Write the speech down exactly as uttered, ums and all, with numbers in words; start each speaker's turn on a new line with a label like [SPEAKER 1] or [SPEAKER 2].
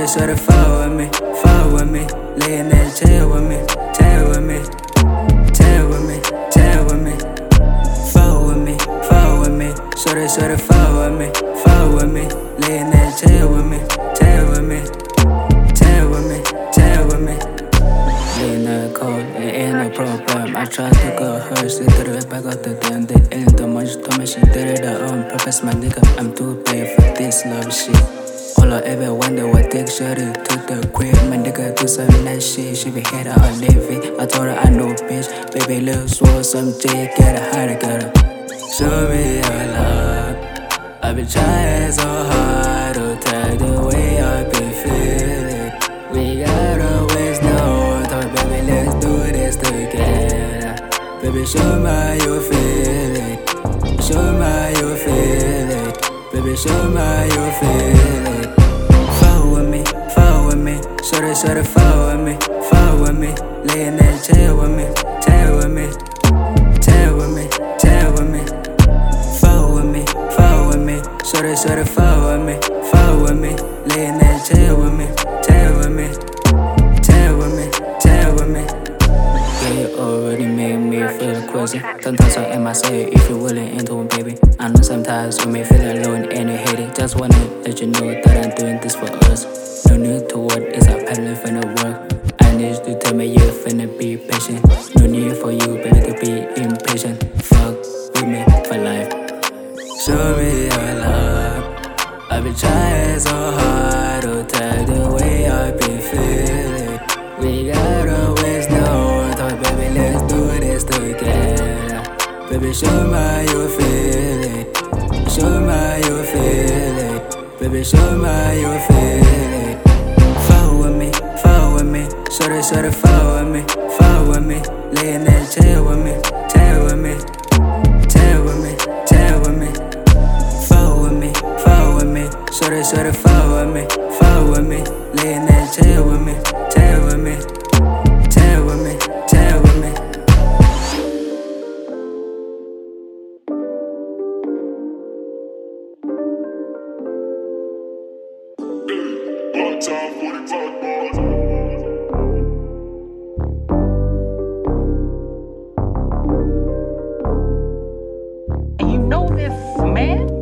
[SPEAKER 1] Shorty, shorty, fall with me, fall with me. Lay in that chair with me, chair with me, chair with me, chair with me. Fall with me, fall with me. Shorty, shorty, fall with me, fall with me. Lay in that chair with me, chair with me, chair with me, chair with me. Lay in that cold, it ain't no problem. I tried to go her, she did it back out the damn day. Ain't the much to me, she did it on purpose, my nigga. I'm too bad for this love shit. All I ever wonder what take shorty to the crib. My nigga do some that shit, she be head out on living. I told her I know bitch, baby little swore some J, get her hard to get her. Show me your love. I been trying so hard to tell the way I been feeling. We gotta waste no time, baby, let's do this together. Baby, show me you feel it. Show me you feel it. Baby, show me you feel it. Fall with me, fall with me. Shorty, shorty, fall with me, fall with me. Lay in that chair with me, chair with me, chair with me, chair with me. Fall with me, fall with me. Shorty, shorty, fall with me, fall with me. Lay in that chair with me, chair with me, chair with me, chair with me. Yeah, you already made me feel crazy. Sometimes I am myself if you're willing into it, baby. I know sometimes you may feel alone and you hate it. Just wanna let you know that I'm doing this for us. No need to work, it's a pattern finna work. I need you to tell me you're finna be patient. No need for you, baby, to be impatient. Fuck with me for life. Show me your love. I've been trying so hard to tell the way I've been feeling. We gotta waste no time, baby, let's do this together. Baby, show me you feel it. Show me you feel it. Baby, show me you feel it. Fall with me, fall with me. Shorty, shorty, fall with me, fall with me. Lay in that chair with me, chair with me, chair with me, chair with me. Fall with me, fall with me. Shorty, shorty, fall with me, fall with me. Lay in that chair with me, chair with me, chair with me, chair with me.
[SPEAKER 2] And you know this, man?